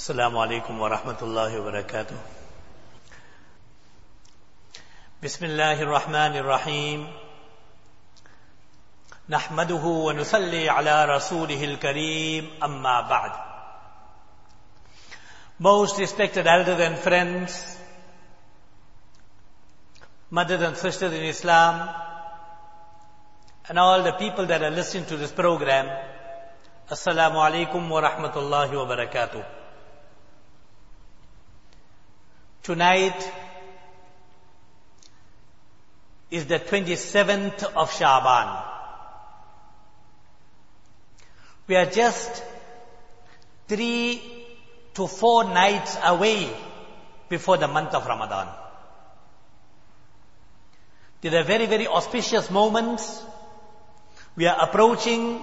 Assalamu alaikum wa rahmatullahi wa barakatuh. Bismillahir Rahmanir Rahim. Nahmaduhu wa nusalli ala rasulihil kareem, amma ba'd. Most respected elders and friends, mothers and sisters in Islam, and all the people that are listening to this program, Assalamu alaikum wa rahmatullahi wa barakatuh. Tonight is the 27th of Sha'ban. We are just 3 to 4 nights away before the month of Ramadan. These are very, very auspicious moments. We are approaching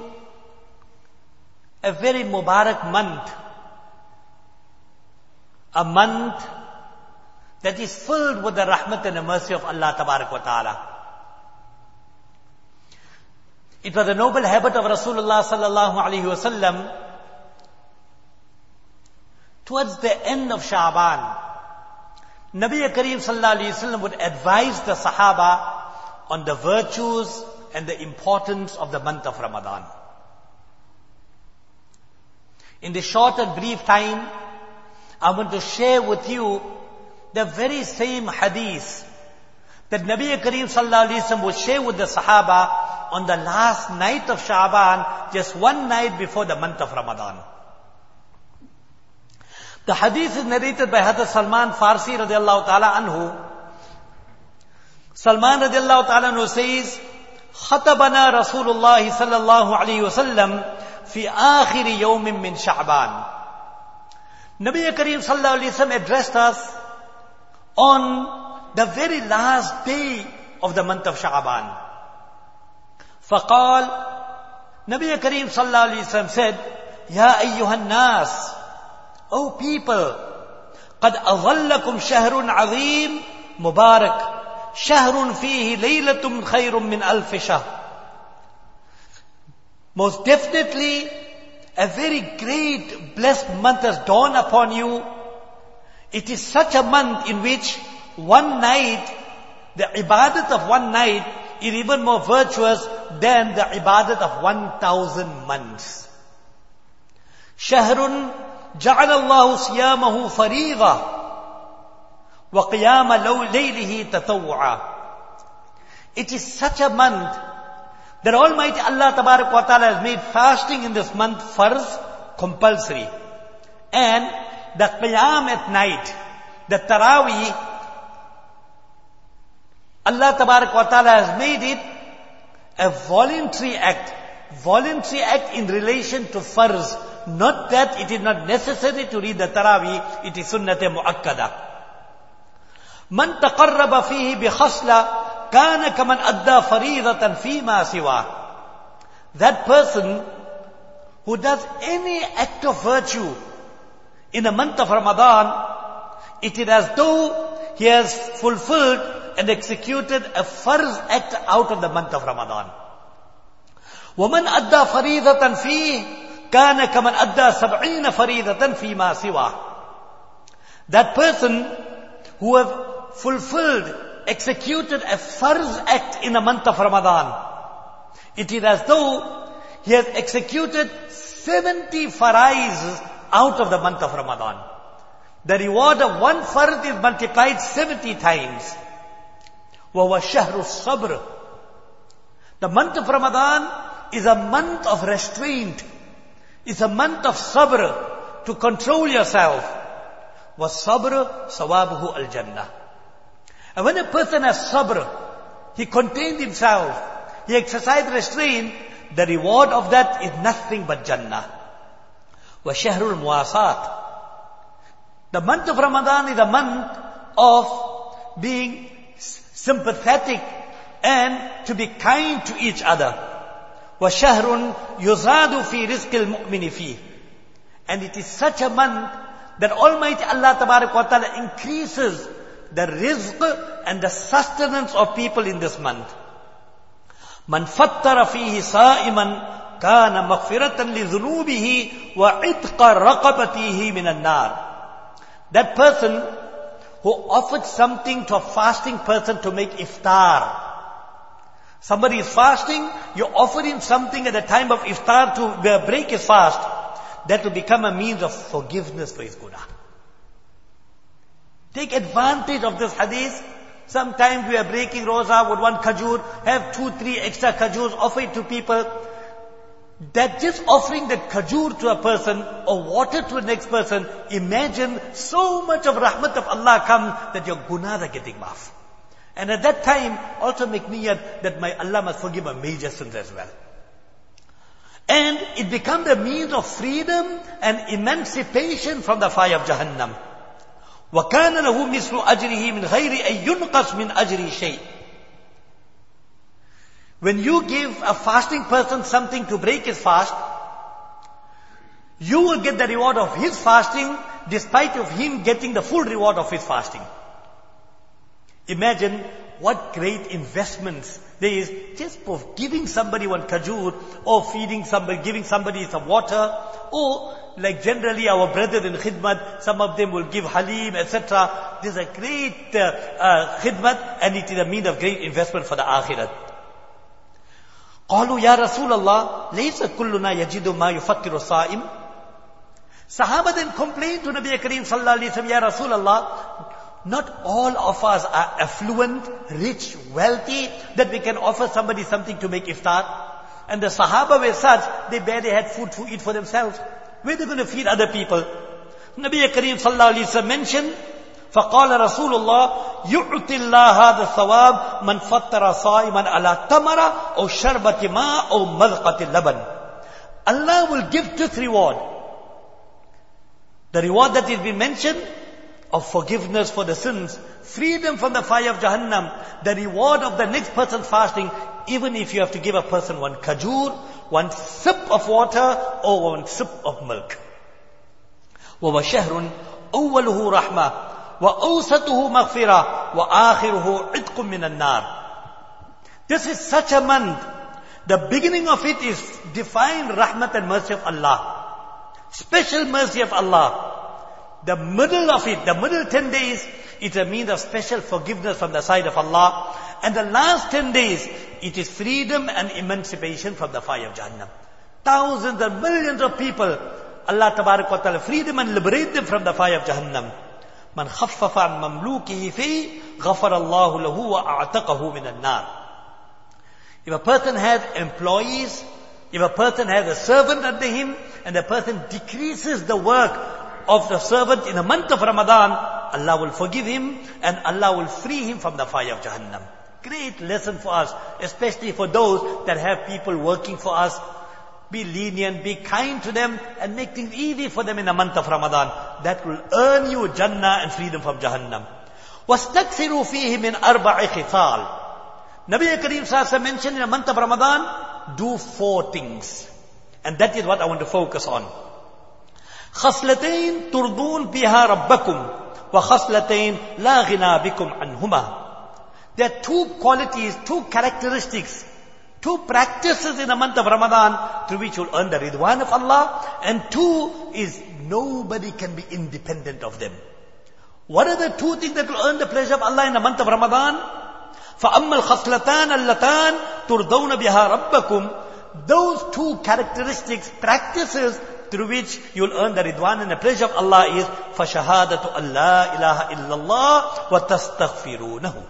a very Mubarak month. A month that is filled with the rahmat and the mercy of Allah Tabarak wa Ta'ala. It was a noble habit of Rasulullah Sallallahu Alaihi Wasallam towards the end of Sha'ban, Nabi Kareem Sallallahu Alaihi Wasallam would advise the Sahaba on the virtues and the importance of the month of Ramadan. In this short and brief time, I want to share with you the very same hadith that Nabi Kareem Sallallahu Alaihi Wasallam would share with the Sahaba on the last night of Sha'ban, just one night before the month of Ramadan. The hadith is narrated by Hazrat Salman Farsi radiallahu ta'ala anhu. Salman radiallahu ta'ala anhu says, خطبنا رسول الله صلى الله عليه وسلم في آخر يوم من شعبان. Nabi Kareem Sallallahu Alaihi Wasallam addressed us on the very last day of the month of Sha'ban. فقال, Nabi Kareem Sallallahu Alaihi Wasallam said, يا أيها الناس, O people, قد أظلكم شهر عظيم مبارك شهر فيه ليلة خير من ألف شهر. Most definitely, a very great blessed month has dawned upon you. It is such a month in which one night, the ibadat of one night is even more virtuous than the ibadat of 1,000 months. شهر جعل الله صيامه فريضة وقيام ليله تطوعا. It is such a month that Almighty Allah Tabarak wa Ta'ala has made fasting in this month farz, compulsory. And the qiyam at night, the tarawih, Allah Tabarak wa Ta'ala has made it a voluntary act in relation to farz. Not that it is not necessary to read the tarawih, it is sunnat-e mu'akkada. Man taqarraba fihi bi khasla kana kaman adda faridatan fima siwa. That person who does any act of virtue in the month of Ramadan, it is as though he has fulfilled and executed a farz act out of the month of Ramadan. وَمَنْ أَدَّى فَرِيضَةً فِيهِ كَانَ كَمَنْ أَدَّى سَبْعِينَ فَرِيضَةً فِي مَا سِوَى. That person who have fulfilled, executed a farz act in the month of Ramadan, it is as though he has executed 70 farais out of the month of Ramadan. The reward of one farz is multiplied 70 times. وَهُوَ شَهْرُ الصَّبْرِ. The month of Ramadan is a month of restraint. It's a month of sabr, to control yourself. وَالصَّبْرُ صَوَابُهُ الْجَنَّةِ. And when a person has sabr, he contained himself, he exercised restraint, the reward of that is nothing but Jannah. وَشَهْرُ الْمُوَاسَاتِ. The month of Ramadan is a month of being sympathetic and to be kind to each other. وَشَهْرٌ يُزَادُ فِي رِزْقِ الْمُؤْمِنِ فِيهِ. And it is such a month that Almighty Allah Tabarak wa Ta'ala increases the rizq and the sustenance of people in this month. مَنْ فَطَّرَ فِيهِ صَائِمًا كان مغفرة لذنوبه وعتق رقبته من النار. That person who offered something to a fasting person to make iftar. Somebody is fasting, you offer him something at the time of iftar to break his fast. That will become a means of forgiveness for his guna. Take advantage of this hadith. Sometimes we are breaking roza with one kajur, have 2-3 extra kajurs, offer it to people. That just offering that kajur to a person or water to the next person, imagine so much of rahmat of Allah comes that your gunas are getting maaf. And at that time, also make niyat that my Allah must forgive my major sins as well. And it becomes a means of freedom and emancipation from the fire of Jahannam. وَكَانَ لَهُ مِثْلُ أَجْرِهِ مِنْ غَيْرِ أَن يُنْقَصْ مِنْ أَجْرِ شَيْءٍ. When you give a fasting person something to break his fast, you will get the reward of his fasting despite of him getting the full reward of his fasting. Imagine what great investments there is just for giving somebody one kajur or feeding somebody, giving somebody some water, or like generally our brothers in khidmat, some of them will give halim, etc. This is a great khidmat and it is a means of great investment for the akhirat. قالوا يا رسول الله ليس كلنا يجد ما يفطر الصائم. Sahaba then complained to Nabi Kareem sallallahu alaihi wasallam, Ya Rasulullah, not all of us are affluent, rich, wealthy, that we can offer somebody something to make iftar. And the Sahaba were such, they barely had food to eat for themselves. Where are they going to feed other people? Nabi Kareem sallallahu alaihi wasallam mentioned, فقال رسول الله يعطي الله هذا الثواب من فطر صائما على تمرة أو شربة ماء أو مذقة اللبن. Allah will give this reward. The reward that has been mentioned of forgiveness for the sins, freedom from the fire of Jahannam, the reward of the next person's fasting, even if you have to give a person one kajur, one sip of water, or one sip of milk. وَهُوَ شَهْرٌ أَوَّلُهُ رَحْمَةٌ وَأَوْسَطُهُ مَغْفِرَةٌ وَآخِرُهُ عِتْقٌ مِّنَ النَّارِ. This is such a month. The beginning of it is divine rahmat and mercy of Allah. Special mercy of Allah. The middle of it, the middle 10 days, it's a means of special forgiveness from the side of Allah. And the last 10 days, it is freedom and emancipation from the fire of Jahannam. Thousands and millions of people, Allah Tabarak wa Ta'ala freedom and liberate them from the fire of Jahannam. Man khaffafa an mamlukihi fi ghafara Allahu lahu wa a'taqahu min an-nar. If a person has employees, if a person has a servant under him, and the person decreases the work of the servant in the month of Ramadan, Allah will forgive him and Allah will free him from the fire of Jahannam. Great lesson for us, especially for those that have people working for us. Be lenient, be kind to them and make things easy for them in the month of Ramadan. That will earn you Jannah and freedom from Jahannam. وَاسْتَكْثِرُوا فِيهِ مِنْ أَرْبَعِ خِصَالٍ. Nabi Kareem Sallallahu mentioned in the month of Ramadan, do 4 things. And that is what I want to focus on. خَصْلَتَيْن تُرْضُونَ بِهَا رَبَّكُمْ وَخَصْلَتَيْن لَا غِنَى بِكُمْ عَنْهُمَا. There are 2 qualities, 2 characteristics, 2 practices in the month of Ramadan through which you'll earn the ridwan of Allah, and 2 is nobody can be independent of them. What are the 2 things that will earn the pleasure of Allah in the month of Ramadan? فَأَمَّا الْخَصْلَتَانَ اللَّتَانِ تُرْضَوْنَ بِهَا رَبَّكُمْ. Those 2 characteristics, practices through which you'll earn the ridwan and the pleasure of Allah is فَشَهَادَةُ أَن لَا إِلَهَ إِلَّا اللَّهِ وَتَسْتَغْفِرُونَهُ.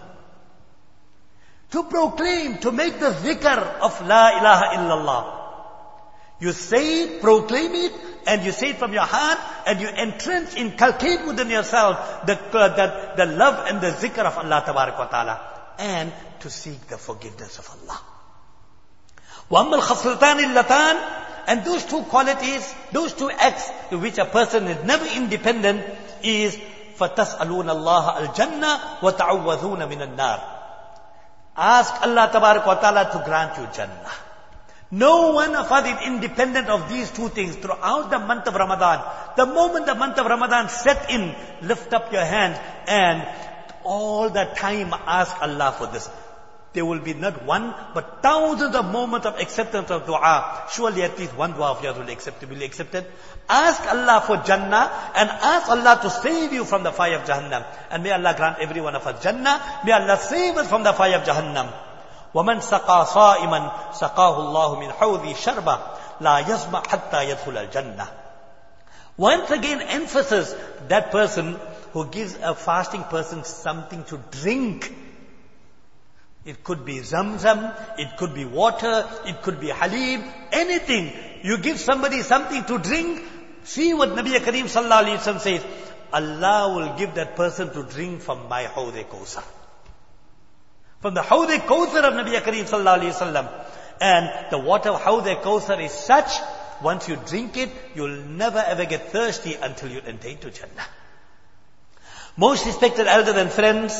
To proclaim, to make the zikr of La ilaha illallah. You say it, proclaim it, and you say it from your heart, and you entrench, inculcate within yourself the love and the zikr of Allah Tabarak wa Ta'ala, and to seek the forgiveness of Allah. وَأَمَّا الْخَصْلَتَانِ اللَّتَانِ. And those 2 qualities, those 2 acts to which a person is never independent is فَتَسْأَلُونَ اللَّهَ الْجَنَّةِ وَتَعَوَّذُونَ مِنَ النَّارِ. Ask Allah Tabarak wa Ta'ala to grant you Jannah. No one of us is independent of these 2 things throughout the month of Ramadan. The moment the month of Ramadan set in, lift up your hands and all the time ask Allah for this. there will be not one, but thousands of moments of acceptance of dua. Surely at least one dua of yours will be accepted. Ask Allah for Jannah and ask Allah to save you from the fire of Jahannam. And may Allah grant every one of us Jannah. May Allah save us from the fire of Jahannam. وَمَنْ سَقَى صَائِمًا سَقَاهُ اللَّهُ مِنْ حَوْضِ شَرْبًا لَا يَزْمَعْ حَتَّى يَدْخُلَ الْجَنَّةِ. Once again emphasis, that person who gives a fasting person something to drink. It could be zamzam, it could be water, it could be halib, anything. You give somebody something to drink, see what Nabi Kareem sallallahu alaihi wasallam says, Allah will give that person to drink from my Hawd-e Kawthar. From the Hawd-e Kawthar of Nabi Kareem sallallahu alaihi wasallam. And the water of Hawd-e Kawthar is such, once you drink it, you'll never ever get thirsty until you enter into Jannah. Most respected elders and friends,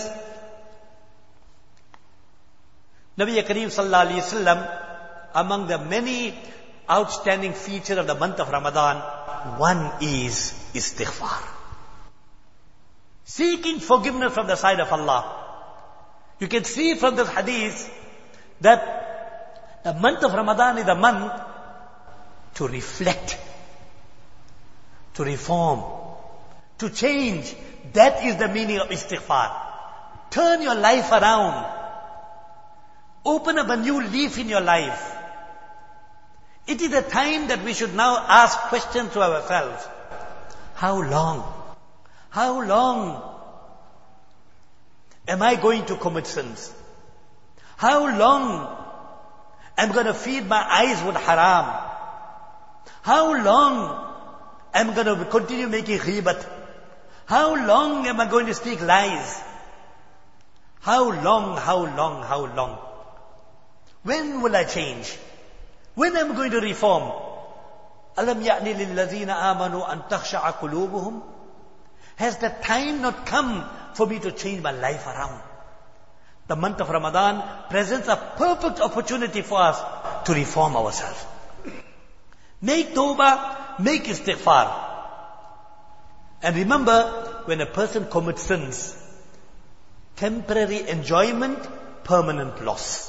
Nabi Kareem sallallahu alaihi wasallam, among the many outstanding features of the month of Ramadan, one is istighfar. Seeking forgiveness from the side of Allah. You can see from this hadith that the month of Ramadan is a month to reflect, to reform, to change. That is the meaning of istighfar. Turn your life around. Open up a new leaf in your life. It is a time that we should now ask questions to ourselves. How long? How long am I going to commit sins? How long am I going to feed my eyes with haram? How long am I going to continue making ghibat? How long am I going to speak lies? How long, how long, how long? When will I change? When am I going to reform? Alam ya'ni lillazina amanu an takhsha'a qulubuhum? Has the time not come for me to change my life around? The month of Ramadan presents a perfect opportunity for us to reform ourselves. Make tawbah, make istighfar. And remember, when a person commits sins, temporary enjoyment, permanent loss.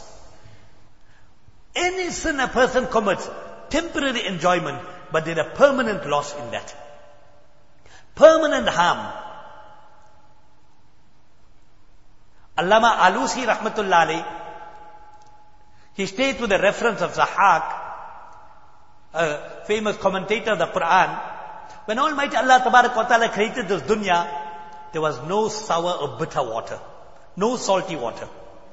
Any sin a person commits, temporary enjoyment, but there's a permanent loss in that. Permanent harm. Allama Alusi rahmatullah alayh, he states with the reference of Zahaq, a famous commentator of the Quran, when Almighty Allah Tabarak wa Ta'ala created this dunya, there was no sour or bitter water, no salty water.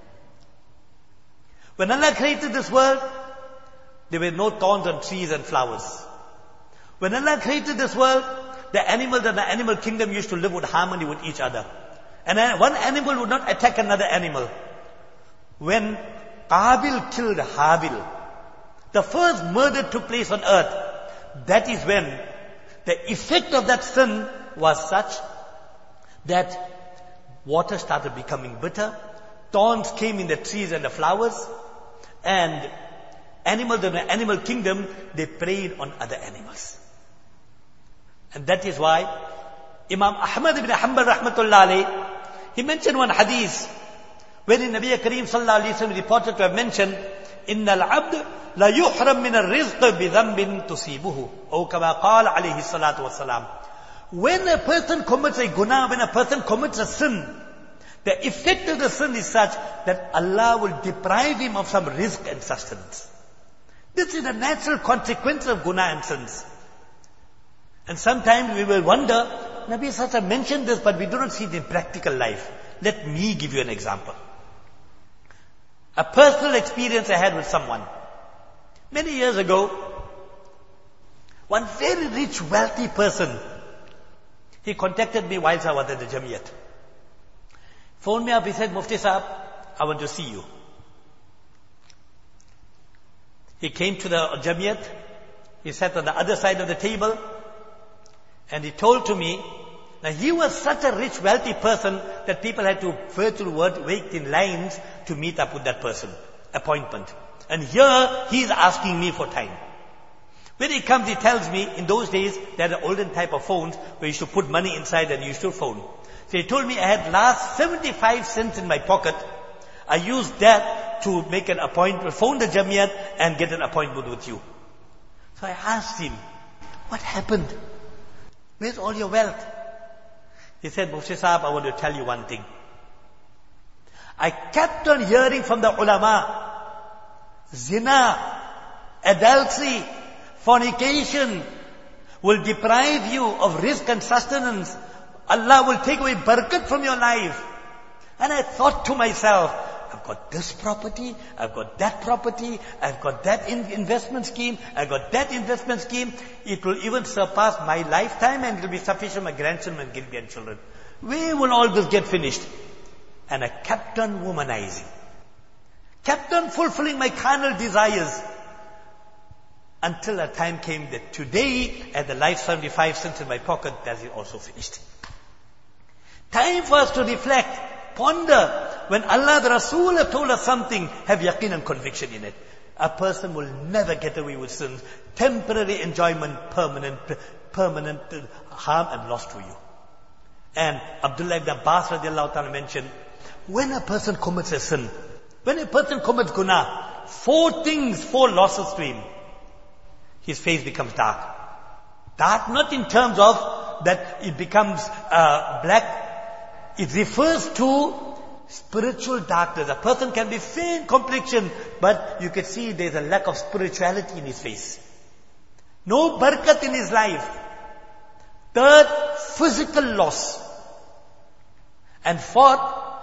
When Allah created this world, there were no thorns on trees and flowers. When Allah created this world, the animals and the animal kingdom used to live with harmony with each other. And one animal would not attack another animal. When Qabil killed Habil, the first murder took place on earth. That is when the effect of that sin was such that water started becoming bitter, thorns came in the trees and the flowers, and animals in the animal kingdom, they preyed on other animals. And that is why Imam Ahmad ibn Hanbal rahmatullah alayh, he mentioned one hadith wherein Nabi Kareem sallallahu alayhi wa sallam reported to have mentioned, Inna al-abd la yuhram min al-rizq bi dhanbin tusibuhu. Or kama qala alayhi salatu wasalam. When a person commits a guna, when a person commits a sin, the effect of the sin is such that Allah will deprive him of some rizq and sustenance. This is a natural consequence of guna and sins. And sometimes we will wonder, Nabi Sallallahu mentioned this, but we do not see it in practical life. Let me give you an example. A personal experience I had with someone. Many years ago, one very rich, wealthy person, he contacted me whilst I was at the Jamiyat. Phoned me up, he said, Mufti Sahab, I want to see you. He came to the Jamiyat, he sat on the other side of the table, and he told to me, now he was such a rich, wealthy person that people had to virtually wait in lines to meet up with that person, appointment. And here he is asking me for time. When he comes, he tells me, in those days, they had an olden type of phones where you used to put money inside and you used to phone. So he told me I had last 75 cents in my pocket. I used that to make an appointment, phone the Jamiyat and get an appointment with you. So I asked him, what happened? Where's all your wealth? He said, Mufti Sahab, I want to tell you one thing. I kept on hearing from the ulama, zina, adultery, fornication will deprive you of rizq and sustenance. Allah will take away barakat from your life. And I thought to myself, I've got this property, I've got that property, I've got that investment scheme, I've got that investment scheme. It will even surpass my lifetime and it will be sufficient for my grandchildren and grandchildren. Where will all this get finished? And I kept on womanizing. Kept on fulfilling my carnal desires. Until a time came that today, at the life 75 cents in my pocket, that is also finished. Time for us to reflect, ponder. When Allah, the Rasul have told us something, have yaqeen and conviction in it. A person will never get away with sins. Temporary enjoyment, permanent harm and loss to you. And Abdullah ibn Abbas radiallahu ta'ala mentioned, when a person commits a sin, when a person commits guna, 4 losses to him. His face becomes dark. Dark not in terms of that it becomes black. It refers to spiritual darkness. A person can be fair in complexion, but you can see there's a lack of spirituality in his face. No barakat in his life. Third, physical loss. And fourth,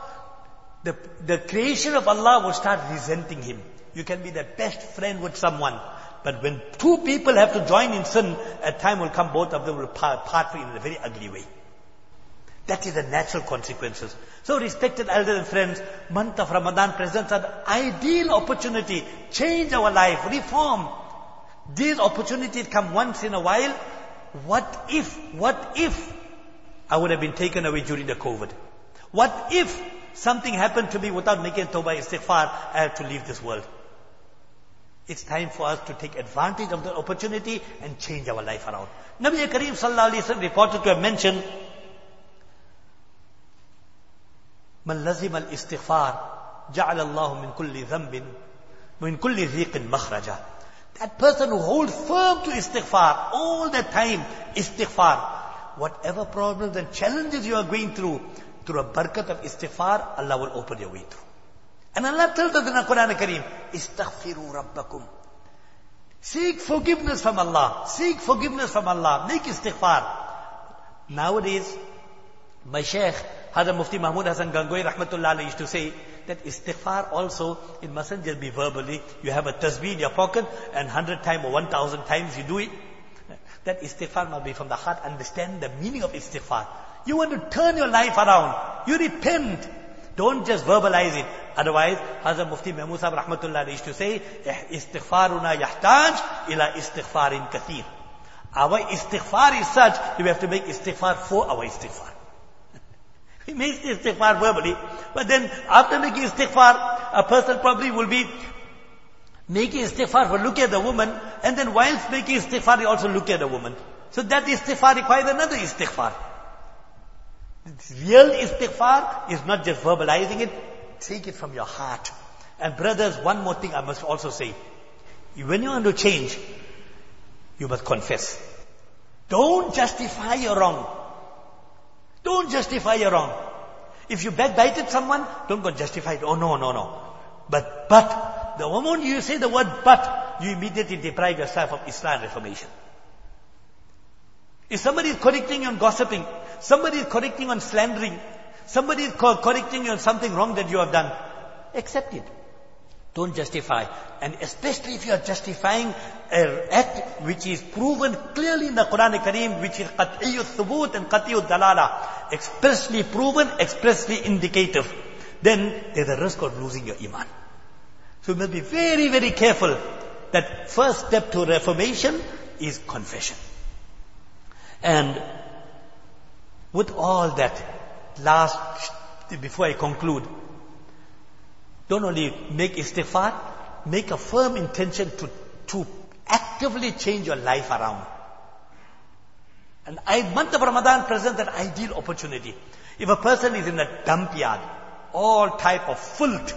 the creation of Allah will start resenting him. You can be the best friend with someone, but when 2 people have to join in sin, a time will come both of them will part in a very ugly way. That is the natural consequences. So respected elders and friends, month of Ramadan presents an ideal opportunity. Change our life, reform. These opportunities come once in a while. What if I would have been taken away during the COVID? What if something happened to me without making tawbah istighfar, I have to leave this world? It's time for us to take advantage of the opportunity and change our life around. Nabi Kareem sallallahu alaihi wasallam reported to have mentioned, Man lazim al-istighfar, ja'ala Allahu min kulli dhanbin, min kulli dhiqin makhraja. That person who holds firm to istighfar, all the time istighfar, whatever problems and challenges you are going through a barakat of istighfar, Allah will open your way through. And Allah tells us in the Quran Kareem, Istaghfiru Rabbakum. Seek forgiveness from Allah. Seek forgiveness from Allah. Make istighfar. Nowadays, my Shaykh, Hazrat Mufti Mahmud Hassan Gangohi Rahmatullah Alayhi used to say that istighfar also, it mustn't just be verbally. You have a tasbih in your pocket and 100 times or 1,000 times you do it. That istighfar must be from the heart. Understand the meaning of istighfar. You want to turn your life around. You repent. Don't just verbalize it. Otherwise, Hazrat Mufti Mahmud Sahib Rahmatullah used to say, Istighfaruna yahtaj ila istighfarin kathir. Our istighfar is such, we have to make istighfar for our istighfar. He makes istighfar verbally, but then after making istighfar, a person probably will be making istighfar for look at the woman, and then whilst making istighfar, he also look at the woman. So that istighfar requires another istighfar. Real istighfar is not just verbalizing it, take it from your heart. And brothers, one more thing I must also say. When you want to change, you must confess. Don't justify your wrong. Don't justify your wrong. If you backbited someone, don't go justify it. Oh no. But, the moment you say the word but, you immediately deprive yourself of Islam reformation. If somebody is correcting you on gossiping, somebody is correcting on slandering, somebody is correcting you on something wrong that you have done, accept it. Don't justify. And especially if you are justifying an act which is proven clearly in the Quran Kareem, which is qat'iyyut thubut and qat'iyyut dalala, expressly proven, expressly indicative, then there's a risk of losing your iman. So you must be very, very careful that first step to reformation is confession. And with all that, before I conclude, don't only make istighfar, make a firm intention to actively change your life around. And month of Ramadan presents an ideal opportunity. If a person is in a dump yard, all type of filth,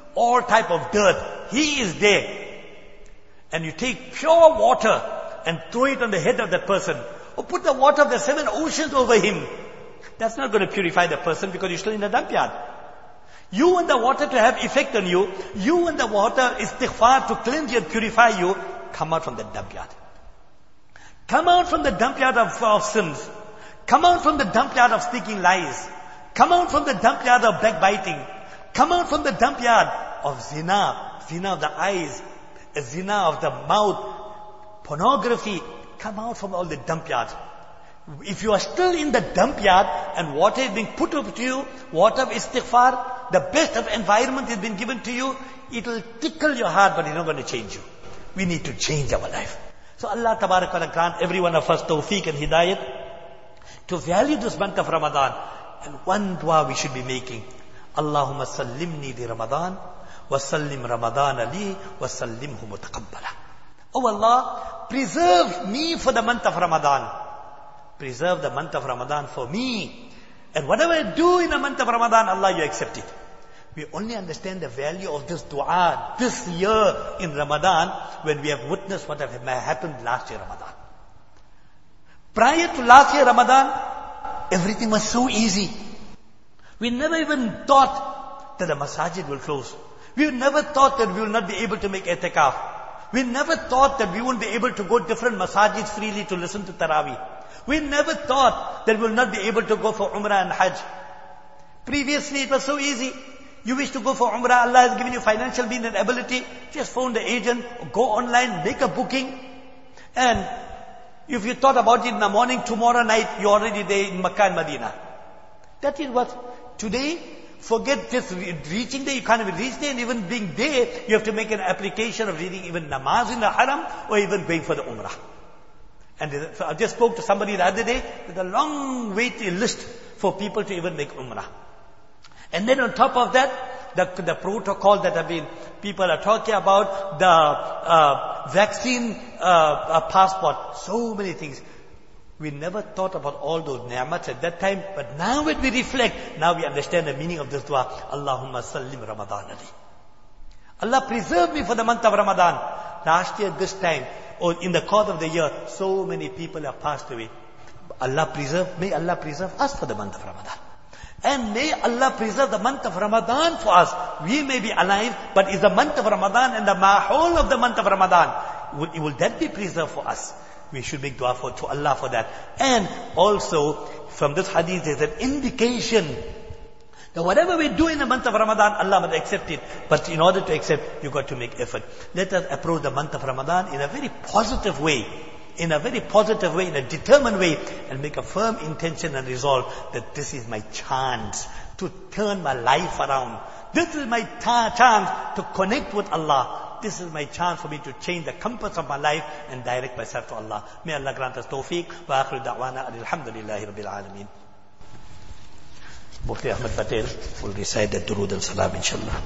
all type of dirt. He is there. And you take pure water and throw it on the head of that person. Or put the water of the 7 oceans over him. That's not going to purify the person because you're still in the dump yard. You want the water to have effect on you. You want the water istighfar to cleanse you and purify you. Come out from the dump yard. Come out from the dump yard of sins. Come out from the dump yard of speaking lies. Come out from the dump yard of backbiting. Come out from the dump yard of zina. Zina of the eyes. Zina of the mouth. Pornography. Come out from all the dump yards. If you are still in the dump yard and water is being put up to you, water of istighfar, the best of environment has been given to you, it will tickle your heart but it's not going to change you. We need to change our life. So Allah Tabarak wa Ta'ala grant every one of us tawfiq and hidayat to value this month of Ramadan. And one dua we should be making. Allahumma sallimni li Ramadan wa sallim Ramadan li wa sallimhu mutaqabbala. Oh Allah, preserve me for the month of Ramadan. Preserve the month of Ramadan for me. And whatever I do in the month of Ramadan, Allah, you accept it. We only understand the value of this dua this year in Ramadan when we have witnessed what happened last year Ramadan. Prior to last year Ramadan, everything was so easy. We never even thought that the masajid will close. We never thought that we will not be able to make i'tikaf. We never thought that we won't be able to go different masajids freely to listen to Taraweeh. We never thought that we will not be able to go for Umrah and Hajj. Previously it was so easy. You wish to go for Umrah, Allah has given you financial means and ability. Just phone the agent, go online, make a booking. And if you thought about it in the morning, tomorrow night, you're already there in Makkah and Medina. That is what today, forget just reaching there, you can't even reach there, and even being there, you have to make an application of reading even namaz in the haram or even going for the Umrah. And so I just spoke to somebody the other day with a long waiting list for people to even make Umrah. And then on top of that, the protocol that people are talking about, the vaccine passport, so many things. We never thought about all those ni'mats at that time, but now when we reflect, now we understand the meaning of this dua. Allahumma sallim Ramadan ali. Allah preserve me for the month of Ramadan. Last year, this time, or in the course of the year, so many people have passed away. May Allah preserve us for the month of Ramadan. And may Allah preserve the month of Ramadan for us. We may be alive, but is the month of Ramadan and the mahol of the month of Ramadan, will that be preserved for us? We should make dua to Allah for that. And also, from this hadith, there's an indication that whatever we do in the month of Ramadan, Allah will accept it. But in order to accept, you've got to make effort. Let us approach the month of Ramadan in a very positive way. In a very positive way, in a determined way, and make a firm intention and resolve that this is my chance to turn my life around. This is my chance to connect with Allah. This is my chance for me to change the compass of my life and direct myself to Allah. May Allah grant us tawfiq. Wa akhiru da'wana alhamdulillahi rabbil alameen. Mufti Ahmad Patel will recite the Durood and Salam inshallah.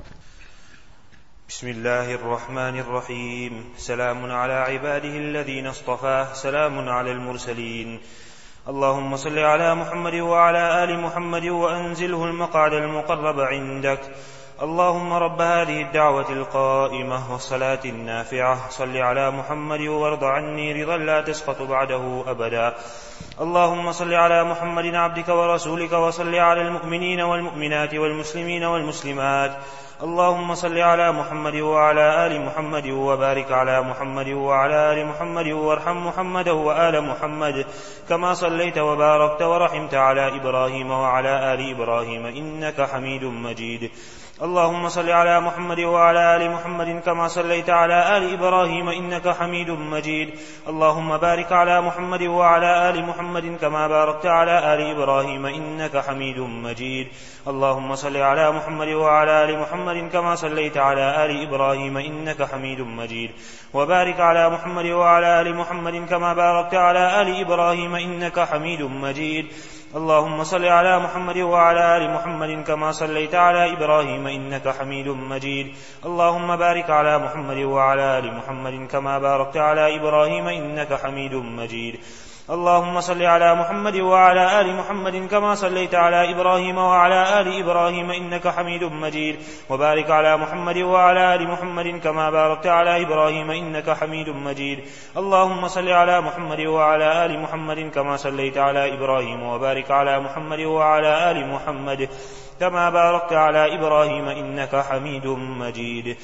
بسم الله الرحمن الرحيم سلام على عباده الذين اصطفى سلام على المرسلين اللهم صل على محمد وعلى آل محمد وأنزله المقعد المقرب عندك اللهم رب هذه الدعوة القائمة والصلاة النافعة صل على محمد وارض عني رضا لا تسقط بعده أبدا اللهم صل على محمد عبدك ورسولك وصل على المؤمنين والمؤمنات والمسلمين والمسلمات اللهم صل على محمد وعلى آل محمد وبارك على محمد وعلى آل محمد وارحم محمد وآل محمد كما صليت وباركت ورحمت على إبراهيم وعلى آل إبراهيم إنك حميد مجيد اللهم صل على محمد وعلى آل محمد كما صليت على آل إبراهيم إنك حميد مجيد اللهم بارك على محمد وعلى آل محمد كما باركت على آل إبراهيم إنك حميد مجيد اللهم صل على محمد وعلى آل محمد كما صليت على آل إبراهيم إنك حميد مجيد وبارك على محمد وعلى آل محمد كما باركت على آل إبراهيم إنك حميد مجيد اللهم صل على محمد وعلى آل محمد كما صليت على إبراهيم إنك حميد مجيد اللهم بارك على محمد وعلى آل محمد كما باركت على إبراهيم إنك حميد مجيد اللهم صل على محمد وعلى آل محمد كما صليت على إبراهيم وعلى آل إبراهيم إنك حميد مجيد وبارك على محمد وعلى آل محمد كما باركت على إبراهيم إنك حميد مجيد اللهم صل على محمد وعلى آل محمد كما صليت على إبراهيم وبارك على محمد وعلى آل محمد كما باركت على إبراهيم إنك حميد مجيد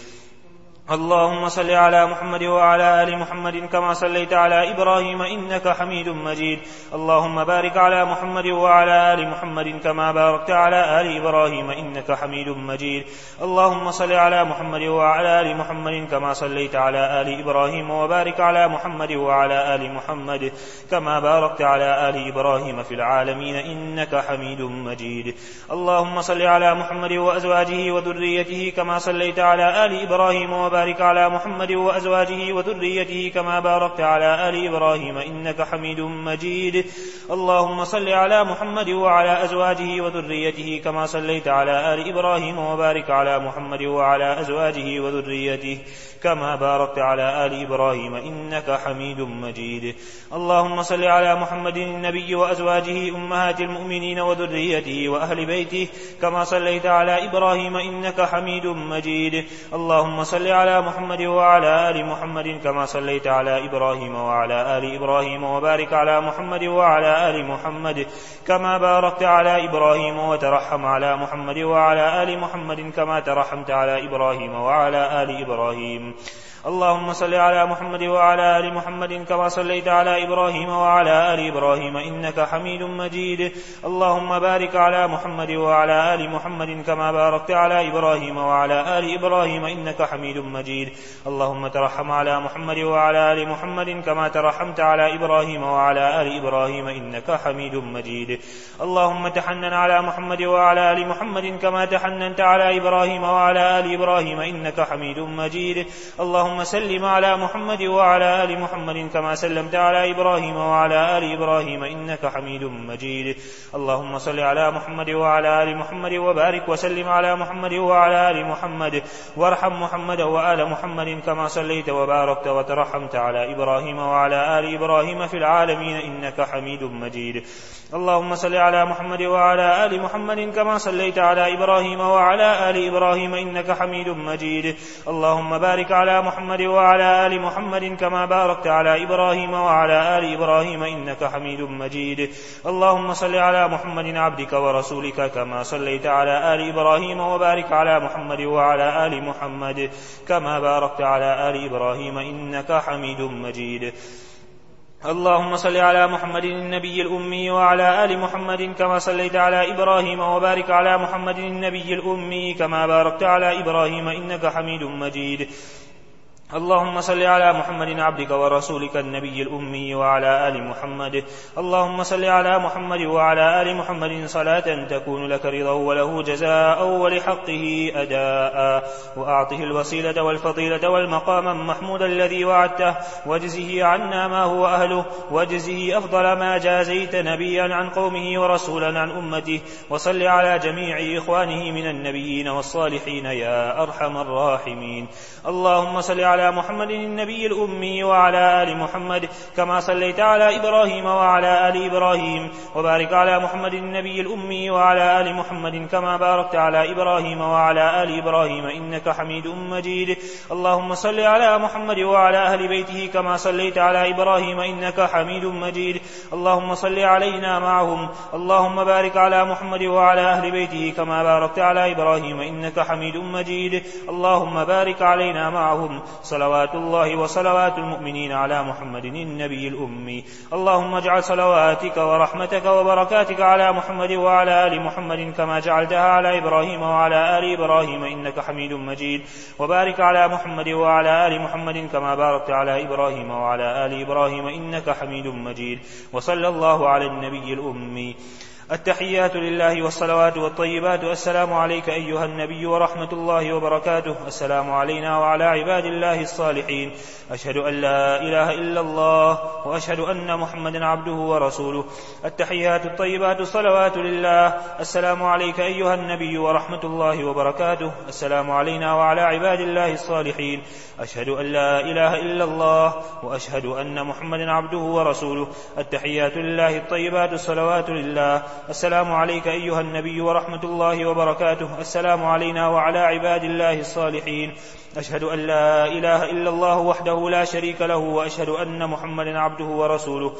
اللهم صل على محمد وعلى آل محمد كما صليت على إبراهيم إنك حميد مجيد اللهم بارك على محمد وعلى آل محمد كما باركت على آل إبراهيم إنك حميد مجيد اللهم صل على محمد وعلى آل محمد كما صليت على آل إبراهيم وبارك على محمد وعلى آل محمد كما باركت على آل إبراهيم في العالمين إنك حميد مجيد اللهم صل على محمد وأزواجه وذريته كما صليت على آل إبراهيم وبارك على محمد وأزواجه وذريته كما باركت على آل إبراهيم إنك حميد مجيد اللهم صل على محمد وعلى أزواجه وذريته كما صليت على آل إبراهيم وبارك على محمد وعلى أزواجه وذريته كما باركت على آل إبراهيم إنك حميد مجيد اللهم صل على محمد النبي وأزواجه أمهات المؤمنين وذريته وأهل بيته كما صليت على إبراهيم إنك حميد مجيد اللهم صل على محمد وعلى آل محمد كما صليت على إبراهيم وعلى آل إبراهيم وبارك على محمد وعلى آل محمد كما باركت على إبراهيم وترحم على محمد وعلى آل محمد كما ترحمت على إبراهيم وعلى آل إبراهيم اللهم صل على محمد وعلى آل محمد كما صليت على إبراهيم وعلى آل إبراهيم إنك حميد مجيد اللهم بارك على محمد وعلى آل محمد كما باركت على إبراهيم وعلى آل إبراهيم إنك حميد مجيد اللهم ترحم على محمد وعلى آل محمد كما ترحمت على إبراهيم وعلى آل إبراهيم إنك حميد مجيد اللهم تحنن على محمد وعلى آل محمد كما تحننت على إبراهيم وعلى آل إبراهيم إنك حميد مجيد اللهم سلم على محمد وعلى آل محمد كما سلمت على إبراهيم وعلى آل إبراهيم إنك حميد مجيد اللهم صل على محمد وعلى آل محمد وبارك وسلم على محمد وعلى آل محمد وارحم محمد وآل محمد كما صليت وباركت وترحمت على إبراهيم وعلى آل إبراهيم في العالمين إنك حميد مجيد اللهم صل على محمد وعلى آل محمد كما صليت على إبراهيم وعلى آل إبراهيم إنك حميد مجيد اللهم بارك على محمد وعلى آل محمد كما باركت على إبراهيم وعلى آل إبراهيم إنك حميد مجيد اللهم صل على محمد عبدك ورسولك كما صليت على آل إبراهيم وبارك على محمد وعلى آل محمد كما باركت على آل إبراهيم إنك حميد مجيد اللهم صل على محمد النبي الأمي وعلى آل محمد كما صليت على إبراهيم وبارك على محمد النبي الأمي كما باركت على إبراهيم إنك حميد مجيد اللهم صل على محمد عبدك ورسولك النبي الأمي وعلى آل محمد اللهم صل على محمد وعلى آل محمد صلاة تكون لك رضا وله جزاء ولحقه أداء وأعطه الوسيلة والفضيلة والمقام محمود الذي وعدته واجزه عنا ما هو أهله واجزه أفضل ما جازيت نبيا عن قومه ورسولا عن أمته وصل على جميع إخوانه من النبيين والصالحين يا أرحم الراحمين اللهم صل على محمد النبي الأمي وعلى آل محمد كما صليت على إبراهيم وعلى آل إبراهيم وبارك على محمد النبي الأمي وعلى آل محمد كما باركت على إبراهيم وعلى آل إبراهيم إنك حميد مجيد اللهم صل على محمد وعلى أهل بيته كما صليت على إبراهيم إنك حميد مجيد اللهم صل علينا معهم اللهم بارك على محمد وعلى أهل بيته كما باركت على إبراهيم إنك حميد مجيد اللهم بارك علينا معهم صلوات الله وصلوات المؤمنين على محمد النبي الأمي اللهم اجعل صلواتك ورحمتك وبركاتك على محمد وعلى آل محمد كما جعلتها على إبراهيم وعلى آل إبراهيم إنك حميد مجيد وبارك على محمد وعلى آل محمد كما باركت على إبراهيم وعلى آل إبراهيم إنك حميد مجيد وصلى الله على النبي الأمي التحيات لله والصلوات والطيبات. السلام عليك أيها النبي ورحمة الله وبركاته. السلام علينا وعلى عباد الله الصالحين. أشهد أن لا إله إلا الله وأشهد أن محمدا عبده ورسوله. التحيات الطيبات الصلوات لله. السلام عليك أيها النبي ورحمة الله وبركاته. السلام علينا وعلى عباد الله الصالحين. أشهد أن لا إله إلا الله وأشهد أن محمدا عبده ورسوله. التحيات لله الطيبات الصلوات لله. السلام عليك أيها النبي ورحمة الله وبركاته. السلام علينا وعلى عباد الله الصالحين. أشهد أن لا إله إلا الله وحده لا شريك له وأشهد أن محمدا عبده ورسوله.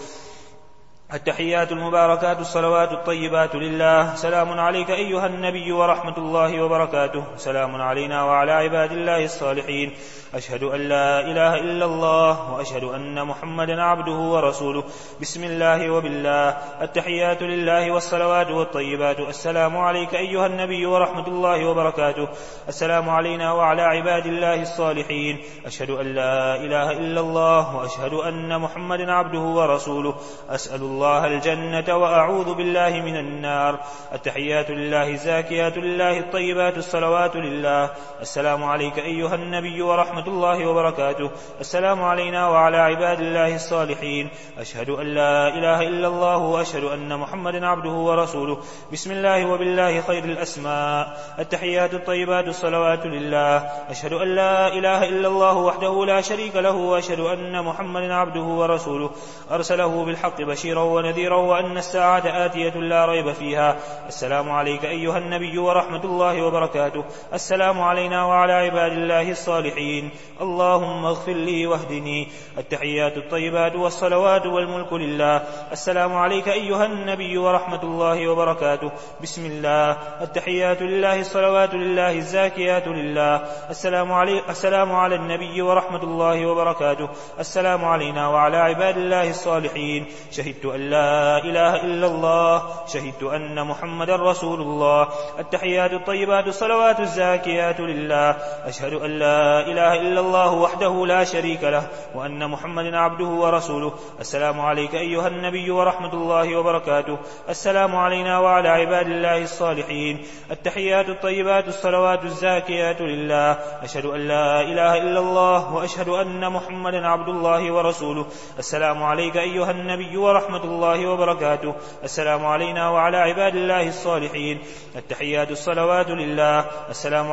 التحيات المباركات الصلوات الطيبات لله. سلام عليك أيها النبي ورحمة الله وبركاته. سلام علينا وعلى عباد الله الصالحين. أشهد أن لا إله إلا الله وأشهد أن محمدا عبده ورسوله. بسم الله وبالله. التحيات لله والصلوات والطيبات. السلام عليك أيها النبي ورحمة الله وبركاته. السلام علينا وعلى عباد الله الصالحين. أشهد أن لا إله إلا الله وأشهد أن محمدا عبده ورسوله. أسأل الله الجنة وأعوذ بالله من النار. التحيات لله الزاكيات لله الطيبات الصلوات لله. السلام عليك أيها النبي ورحمة الله وبركاته. السلام علينا وعلى عباد الله الصالحين. أشهد أن لا إله إلا الله وأشهد أن محمدا عبده ورسوله. بسم الله وبالله خير الأسماء. التحيات الطيبات الصلوات لله. أشهد أن لا إله إلا الله وحده لا شريك له وأشهد أن محمدا عبده ورسوله. أرسله بالحق بشيرا ونذيرا وأن الساعة آتية لا ريب فيها. السلام عليك أيها النبي ورحمة الله وبركاته. السلام علينا وعلى عباد الله الصالحين. اللهم اغفر لي واهدني. التحيات الطيبات والصلوات والملك لله. السلام عليك أيها النبي ورحمة الله وبركاته. بسم الله. التحيات لله الصلوات لله الزاكيات لله. السلام على النبي ورحمة الله وبركاته. السلام علينا وعلى عباد الله الصالحين. شهدت أن لا إله إلا الله. شهدت أن محمدا رسول الله. التحيات الطيبات الصلوات الزاكيات لله. أشهد أن لا إله إلا الله وحده لا شريك له وأن محمدا عبده ورسوله. السلام عليك أيها النبي ورحمة الله وبركاته. السلام علينا وعلى عباد الله الصالحين. التحيات الطيبات الصلوات الزاكيات لله. أشهد أن لا إله إلا الله وأشهد أن محمدا عبد الله ورسوله. السلام عليك أيها النبي ورحمة الله وبركاته. السلام علينا وعلى عباد الله الصالحين. التحيات الصلوات لله. السلام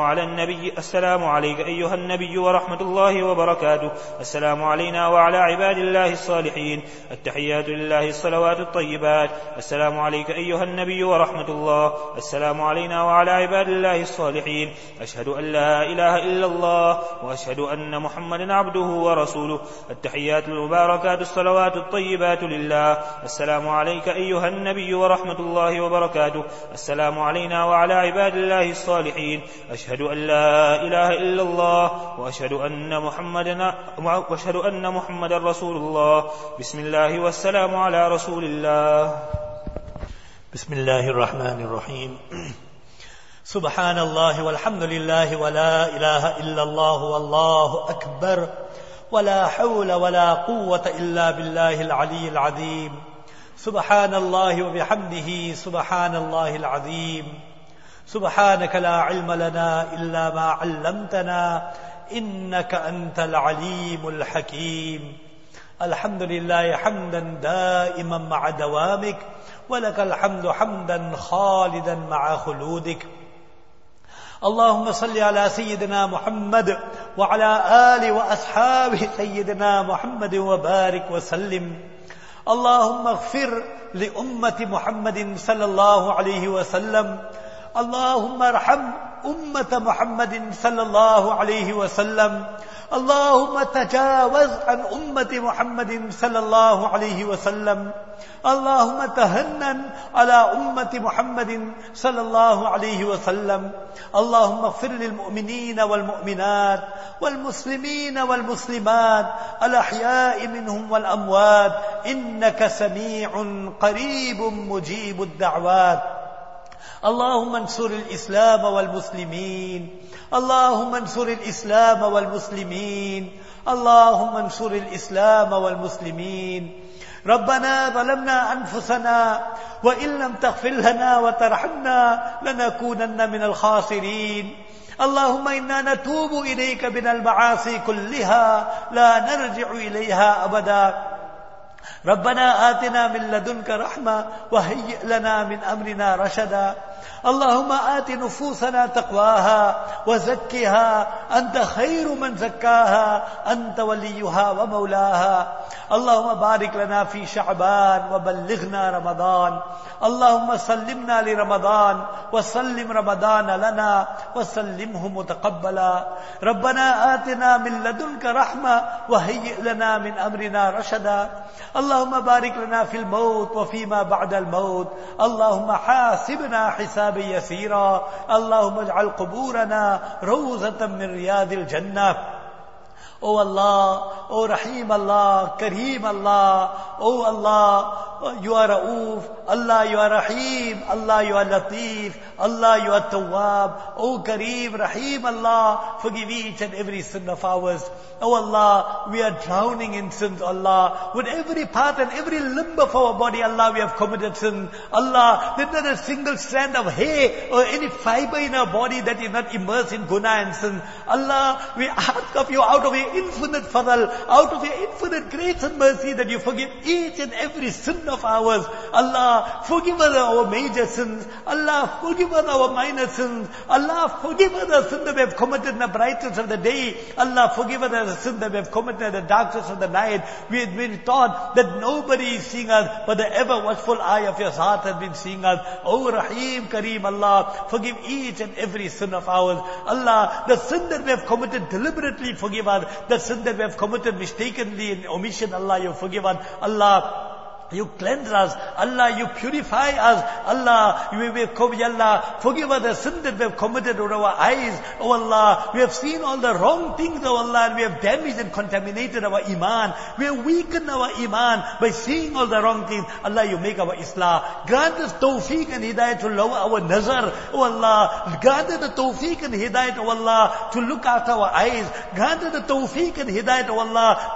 عليك أيها النبي ورحمة الله وبركاته. السلام علينا وعلى عباد الله الصالحين. التحيات لله الصلوات الطيبات. السلام عليك أيها النبي ورحمة الله. السلام علينا وعلى عباد الله الصالحين. أشهد أن لا إله إلا الله وأشهد أن محمدا عبده ورسوله. التحيات المباركات الصلوات الطيبات لله. السلام عليك أيها النبي ورحمة الله وبركاته. السلام علينا وعلى عباد الله الصالحين. أشهد أن لا إله إلا الله وأشهد أن محمدا رسول الله. بسم الله والسلام على رسول الله. بسم الله الرحمن الرحيم. سبحان الله والحمد لله ولا إله إلا الله والله أكبر ولا حول ولا قوة إلا بالله العلي العظيم. سبحان الله وبحمده سبحان الله العظيم. سبحانك لا علم لنا إلا ما علمتنا إنك أنت العليم الحكيم. الحمد لله حمدا دائما مع دوامك ولك الحمد حمدا خالدا مع خلودك. اللهم صل على سيدنا محمد وعلى آله وأصحابه سيدنا محمد وبارك وسلم. اللهم اغفر لأمة محمد صلى الله عليه وسلم. اللهم ارحم أمة محمد صلى الله عليه وسلم. اللهم تجاوز عن أمة محمد صلى الله عليه وسلم. اللهم تهنن على أمة محمد صلى الله عليه وسلم. اللهم اغفر للمؤمنين والمؤمنات والمسلمين والمسلمات الأحياء منهم والأموات إنك سميع قريب مجيب الدعوات. اللهم انصر الإسلام والمسلمين. اللهم انصر الإسلام والمسلمين. اللهم انصر الإسلام والمسلمين. ربنا ظلمنا أنفسنا وإن لم تغفر لنا وترحمنا لنكونن من الخاسرين اللهم إنا نتوب إليك من المعاصي كلها لا نرجع إليها أبدا ربنا آتنا من لدنك رحمة وهيئ لنا من أمرنا رشدا اللهم آت نفوسنا تقواها وزكها أنت خير من زكاها أنت وليها ومولاها اللهم بارك لنا في شعبان وبلغنا رمضان اللهم سلمنا لرمضان وسلم رمضان لنا وسلمه متقبلا ربنا آتنا من لدنك رحمة وهيئ لنا من أمرنا رشدا اللهم بارك لنا في الموت وفيما بعد الموت اللهم حاسبنا حسابا يسيرا اللهم اجعل قبورنا روضة من رياض الجنة Oh Allah, Oh Rahim Allah, Kareem Allah, Oh Allah, you are Rauf, Allah you are Rahim, Allah you are Latif, Allah you are Tawwab, Oh Kareem, Rahim Allah, forgive each and every sin of ours. Oh Allah, we are drowning in sins, Allah. With every part and every limb of our body, Allah, we have committed sin. Allah, there's not a single strand of hair or any fiber in our body that is not immersed in guna and sin. Allah, we ask of you out of your infinite fadl, out of your infinite grace and mercy that you forgive each and every sin of ours. Allah, forgive us our major sins. Allah, forgive us our minor sins. Allah, forgive us the sin that we have committed in the brightness of the day. Allah, forgive us the sin that we have committed in the darkness of the night. We had been taught that nobody is seeing us, but the ever watchful eye of your heart has been seeing us. Oh Rahim, Kareem, Allah, forgive each and every sin of ours. Allah, the sin that we have committed deliberately, forgive us. The sin that we have committed mistakenly in omission, Allah, you forgive us. Allah, you cleanse us. Allah, you purify us. Allah, Allah, forgive us the sin that we have committed with our eyes. Oh Allah, we have seen all the wrong things, oh Allah, and we have damaged and contaminated our iman. We have weakened our iman by seeing all the wrong things. Allah, you make our islah. Grant us tawfiq and hidayah to lower our nazar. Oh Allah, grant us the tawfiq and hidayah, oh Allah, to look after our eyes. Grant us the tawfiq and hidayah, oh Allah,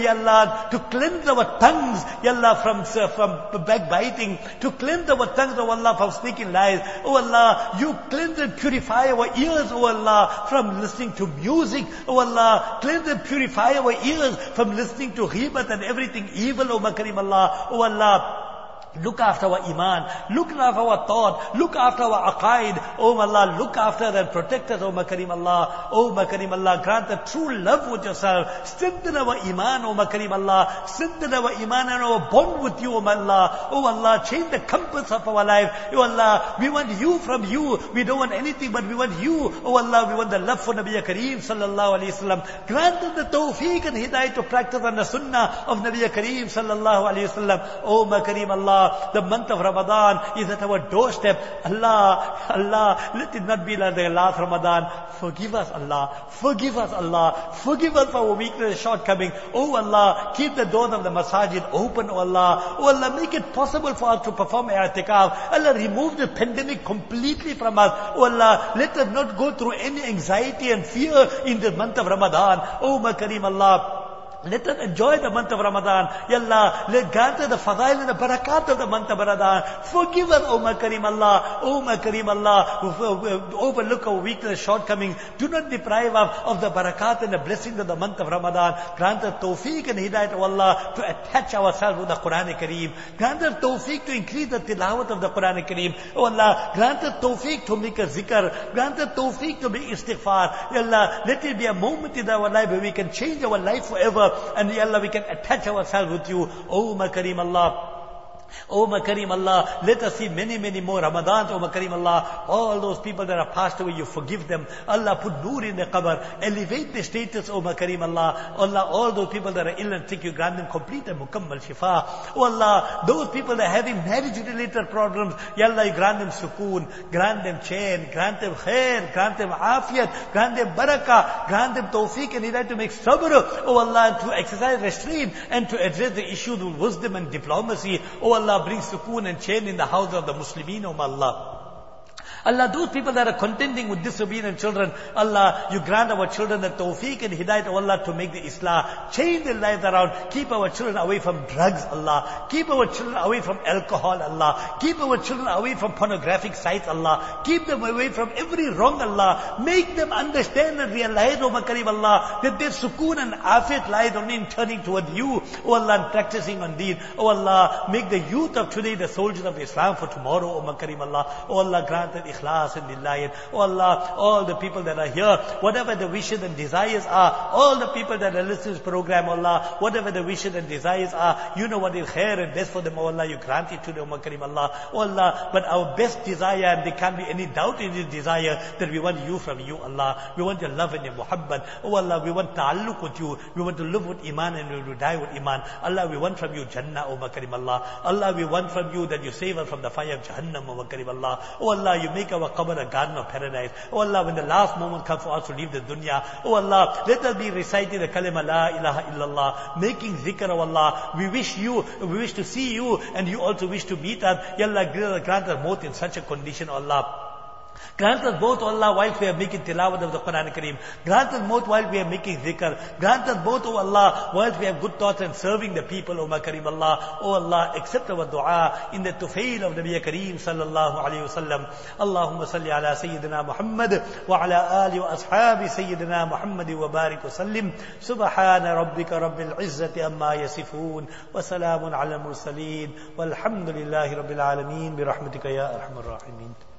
to cleanse our tongues, Allah, from backbiting, to cleanse our tongues, oh Allah, from speaking lies. Oh Allah, you cleanse and purify our ears, oh Allah, from listening to music. Oh Allah, cleanse and purify our ears from listening to ghibat and everything evil, oh Kareem Allah. Oh Allah, look after our iman, look after our thought, look after our aqaid. Oh Allah, look after and protect us, oh Kareem Allah. Oh Kareem Allah, grant a true love with yourself. Strengthen our iman, oh Kareem Allah. Strengthen our iman and our bond with you, oh Allah. Oh Allah, change the compass of our life. Oh Allah, we want you from you. We don't want anything but we want you. Oh Allah, we want the love for Nabi Kareem sallallahu alayhi wasallam. Grant us the tawfiq and hidayah to practice on the sunnah of Nabi Kareem sallallahu alayhi wasallam. Oh Kareem Allah, the month of Ramadan is at our doorstep. Allah, let it not be like the last Ramadan. Forgive us, Allah. Forgive us, Allah. Forgive us for our weakness and shortcoming. Oh Allah, keep the doors of the masajid open, oh Allah. Oh Allah, make it possible for us to perform i'tikaf. Allah, remove the pandemic completely from us. Oh Allah, let us not go through any anxiety and fear in the month of Ramadan. Oh my Kareem Allah, let us enjoy the month of Ramadan. Ya Allah, let grant us the fadail and the barakat of the month of Ramadan. Forgive us, O my Kareem Allah. O my Kareem Allah, overlook our weakness, shortcomings. Do not deprive us of the barakat and the blessings of the month of Ramadan. Grant us tawfiq and hidayat of Allah to attach ourselves with the Quran Kareem. Grant us tawfiq to increase the tilawat of the Quran Kareem. O Allah, grant us tawfiq to make a zikr. Grant us tawfiq to make istighfar. Ya Allah, let it be a moment in our life where we can change our life forever. And Ya Allah, we can attach ourselves with you. Oh my Kareem Allah. Oh my Kareem Allah, let us see many, many more Ramadans, oh my Kareem Allah. All those people that are passed away, you forgive them. Allah, put nur in their qabr, elevate their status, oh my Kareem Allah. Allah, all those people that are ill and sick, you grant them complete and mukammal shifa. Oh Allah, those people that are having marriage related problems, Ya Allah, you grant them sukoon, grant them chain, grant them khair, grant them afiyat, grant them barakah, grant them tawfiq and hidayah to make sabr, oh Allah, to exercise restraint and to address the issues with wisdom and diplomacy. Oh Allah, bring sukoon and chain in the house of the Muslimin, oh Allah. Allah, those people that are contending with disobedient children, Allah, you grant our children the tawfiq and hidayat, oh Allah, to make the Islah, change their lives around, keep our children away from drugs, Allah, keep our children away from alcohol, Allah, keep our children away from pornographic sites, Allah, keep them away from every wrong, Allah, make them understand and realize, oh Kareem, Allah, that their sukoon and afiyat lies only in turning toward you, oh Allah, and practicing on deen. Oh Allah, make the youth of today the soldiers of Islam for tomorrow, oh Kareem, Allah. Oh Allah, grant that ikhlas and dilayat. Oh Allah, all the people that are here, whatever the wishes and desires are, all the people that are listening to this program, Allah, whatever the wishes and desires are, you know what is khair and best for them, oh Allah, you grant it to them, oh Kareem, Allah. Oh Allah, but our best desire, and there can't be any doubt in this desire, that we want you from you, Allah. We want your love and your muhabbat. Oh Allah, we want ta'alluq with you. We want to live with iman and we will die with iman. Allah, we want from you Jannah, oh Kareem, Allah. Allah, we want from you that you save us from the fire of Jahannam, oh Kareem, Allah. Oh Allah, you make our qabr a garden of paradise. Oh Allah, when the last moment comes for us to leave the dunya, oh Allah, let us be reciting the kalima la ilaha illallah, making zikr, oh Allah. We wish to see you, and you also wish to meet us. Ya Allah, grant us both in such a condition, oh Allah. Grant us both, O Allah, while we are making tilawat of the Quran Kareem. Grant us both while we are making zikr. Grant us both, O Allah, while we have good thoughts and serving the people, O Kareem, Allah. O Allah, accept our dua in the tufail of Nabi Kareem sallallahu alayhi wa sallam. Allahumma salli ala Sayyidina Muhammad wa ala ali wa ashabi Sayyidina Muhammad wa barik wa sallim. Subhana rabbika rabbil izzati amma yasifoon. Wa salamun ala mursaleen. Walhamdulillahi rabbil alameen. Bi rahmatika ya arhamar rahimin.